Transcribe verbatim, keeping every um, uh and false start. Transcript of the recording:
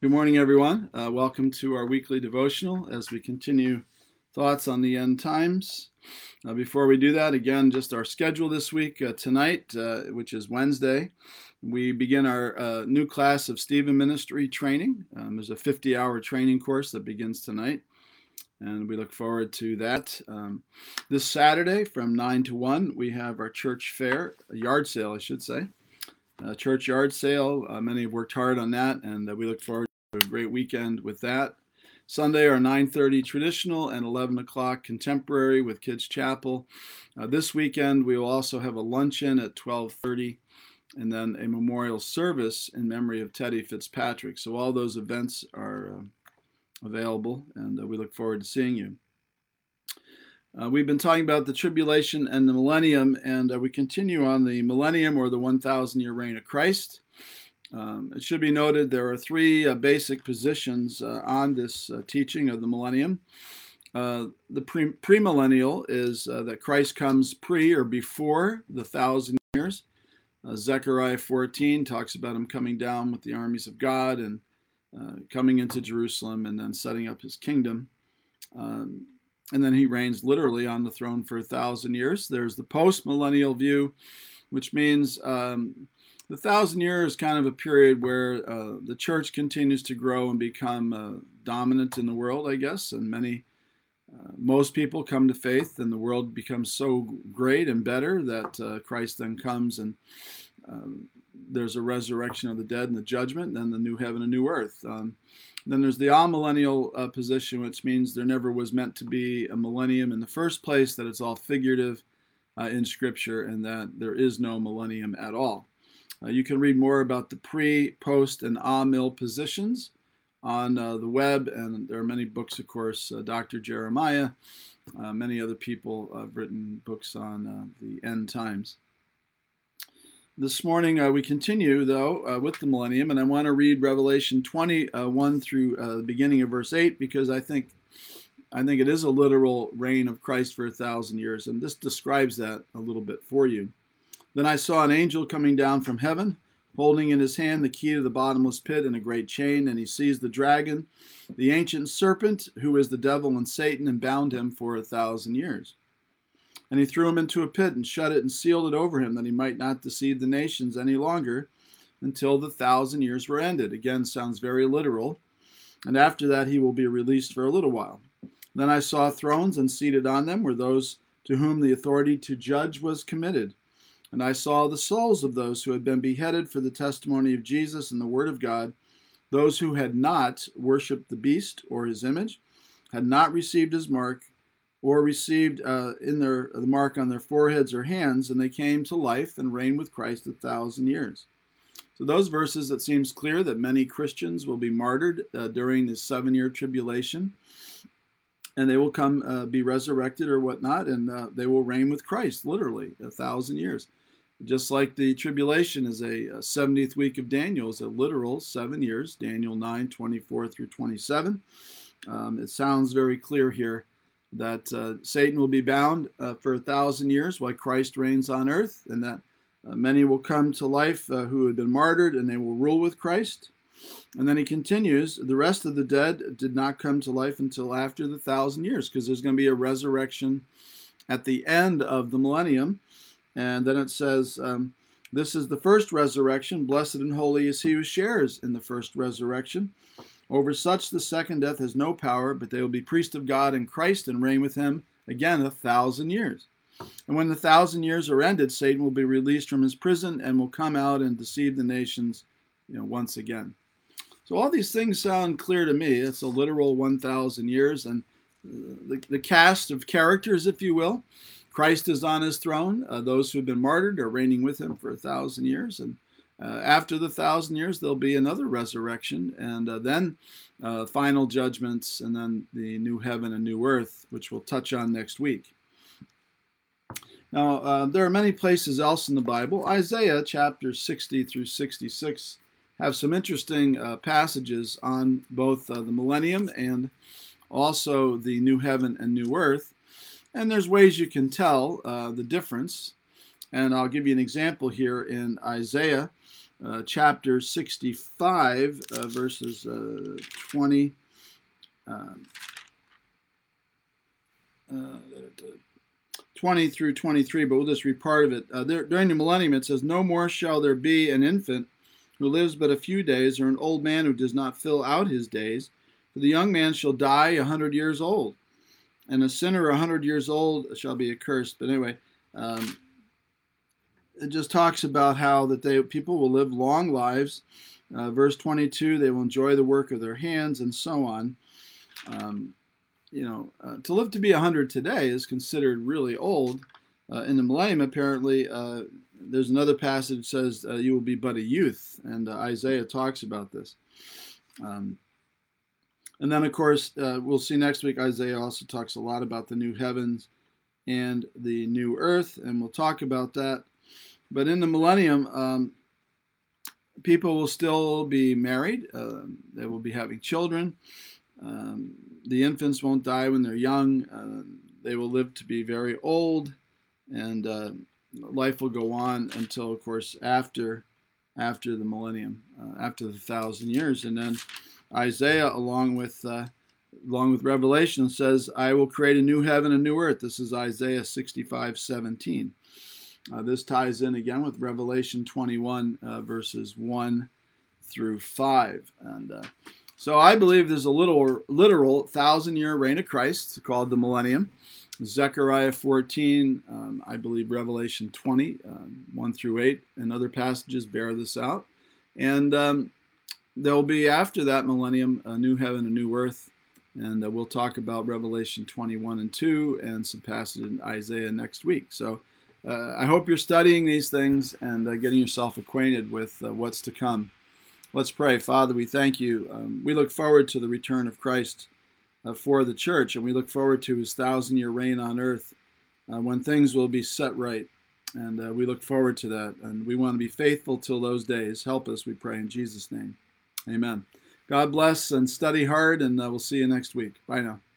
Good morning, everyone. Uh, welcome to our weekly devotional as we continue thoughts on the end times. Uh, before we do that, again, just our schedule this week. Uh, tonight, uh, which is Wednesday, we begin our uh, new class of Stephen Ministry training. Um, there's a fifty-hour training course that begins tonight, and we look forward to that. Um, this Saturday from nine to one, we have our church fair, a yard sale, I should say. Uh, church yard sale. Uh, many have worked hard on that, and uh, we look forward to a great weekend with that. Sunday are nine thirty traditional and eleven o'clock contemporary with Kids Chapel. Uh, this weekend we will also have a luncheon at twelve thirty and then a memorial service in memory of Teddy Fitzpatrick. So all those events are uh, available, and uh, we look forward to seeing you. Uh, we've been talking about the tribulation and the millennium, and uh, we continue on the millennium, or the one thousand year reign of Christ. Um, it should be noted there are three uh, basic positions uh, on this uh, teaching of the millennium. Uh, the pre- premillennial is uh, that Christ comes pre or before the thousand years. Uh, Zechariah fourteen talks about him coming down with the armies of God and uh, coming into Jerusalem and then setting up his kingdom. Um, and then he reigns literally on the throne for a thousand years. There's the post-millennial view, which means um, the thousand years is kind of a period where uh, the church continues to grow and become uh, dominant in the world, I guess, and many, uh, most people come to faith, and the world becomes so great and better that uh, Christ then comes, and um, there's a resurrection of the dead and the judgment, and then the new heaven and new earth. Um, then there's the amillennial uh, position, which means there never was meant to be a millennium in the first place, that it's all figurative uh, in Scripture, and that there is no millennium at all. Uh, you can read more about the pre, post, and amil positions on uh, the web, and there are many books, of course. Uh, Doctor Jeremiah, uh, many other people have written books on uh, the end times. This morning uh, we continue, though, uh, with the millennium, and I want to read Revelation twenty, uh, one through uh, the beginning of verse eight, because I think I think it is a literal reign of Christ for a thousand years, and this describes that a little bit for you. Then I saw an angel coming down from heaven, holding in his hand the key to the bottomless pit and a great chain, and he seized the dragon, the ancient serpent, who is the devil and Satan, and bound him for a thousand years. And he threw him into a pit and shut it and sealed it over him, that he might not deceive the nations any longer until the thousand years were ended. Again, sounds very literal. And after that he will be released for a little while. Then I saw thrones, and seated on them were those to whom the authority to judge was committed. And I saw the souls of those who had been beheaded for the testimony of Jesus and the word of God, those who had not worshipped the beast or his image, had not received his mark, or received uh, in their the mark on their foreheads or hands, and they came to life and reigned with Christ a thousand years. So those verses, it seems clear that many Christians will be martyred uh, during this seven-year tribulation, and they will come uh, be resurrected or whatnot, and uh, they will reign with Christ, literally, a thousand years. Just like the tribulation is a, a seventieth week of Daniel, is a literal seven years, Daniel nine, twenty-four through twenty-seven. Um, it sounds very clear here that uh, Satan will be bound uh, for a thousand years while Christ reigns on earth, and that uh, many will come to life uh, who had been martyred, and they will rule with Christ. And then he continues, the rest of the dead did not come to life until after the thousand years, because there's going to be a resurrection at the end of the millennium. And then it says, um, this is the first resurrection. Blessed and holy is he who shares in the first resurrection. Over such the second death has no power, but they will be priests of God in Christ and reign with him again a thousand years. And when the thousand years are ended, Satan will be released from his prison and will come out and deceive the nations, you know, once again. So all these things sound clear to me. It's a literal one thousand years, and the, the cast of characters, if you will. Christ is on his throne. Uh, those who have been martyred are reigning with him for a thousand years, and Uh, after the thousand years, there'll be another resurrection, and uh, then uh, final judgments, and then the new heaven and new earth, which we'll touch on next week. Now, uh, there are many places else in the Bible. Isaiah chapter sixty through sixty-six have some interesting uh, passages on both uh, the millennium and also the new heaven and new earth. And there's ways you can tell uh, the difference. And I'll give you an example here in Isaiah uh, chapter sixty-five, uh, verses uh, twenty. Um, uh, twenty through twenty-three, but we'll just read part of it. Uh, there, during the millennium, it says, "No more shall there be an infant who lives but a few days, or an old man who does not fill out his days. For the young man shall die a hundred years old, and a sinner a hundred years old shall be accursed." But anyway, um, it just talks about how that they people will live long lives. Uh, verse twenty-two, they will enjoy the work of their hands, and so on. Um, you know, uh, to live to be a hundred today is considered really old. Uh, in the millennium, apparently, uh, there's another passage that says uh, you will be but a youth, and uh, Isaiah talks about this. Um, and then, of course, uh, we'll see next week, Isaiah also talks a lot about the new heavens and the new earth, and we'll talk about that. But in the millennium, um, people will still be married. Uh, they will be having children. Um, the infants won't die when they're young. Uh, they will live to be very old, and uh, life will go on until, of course, after after the millennium, uh, after the thousand years. And then Isaiah, along with uh, along with Revelation, says, "I will create a new heaven and new earth." This is Isaiah sixty-five seventeen. Uh, this ties in again with Revelation twenty-one, uh, verses one through five. And uh, so I believe there's a little literal thousand-year reign of Christ called the millennium. Zechariah fourteen, um, I believe Revelation twenty, um, one through eight, and other passages bear this out. And um, there will be, after that millennium, a new heaven, a new earth. And uh, we'll talk about Revelation twenty-one and two and some passages in Isaiah next week. So uh, I hope you're studying these things and uh, getting yourself acquainted with uh, what's to come. Let's pray. Father, we thank you. Um, we look forward to the return of Christ uh, for the church, and we look forward to his thousand-year reign on earth uh, when things will be set right. And uh, we look forward to that, and we want to be faithful till those days. Help us, we pray, in Jesus' name. Amen. God bless, and study hard, and uh, we'll see you next week. Bye now.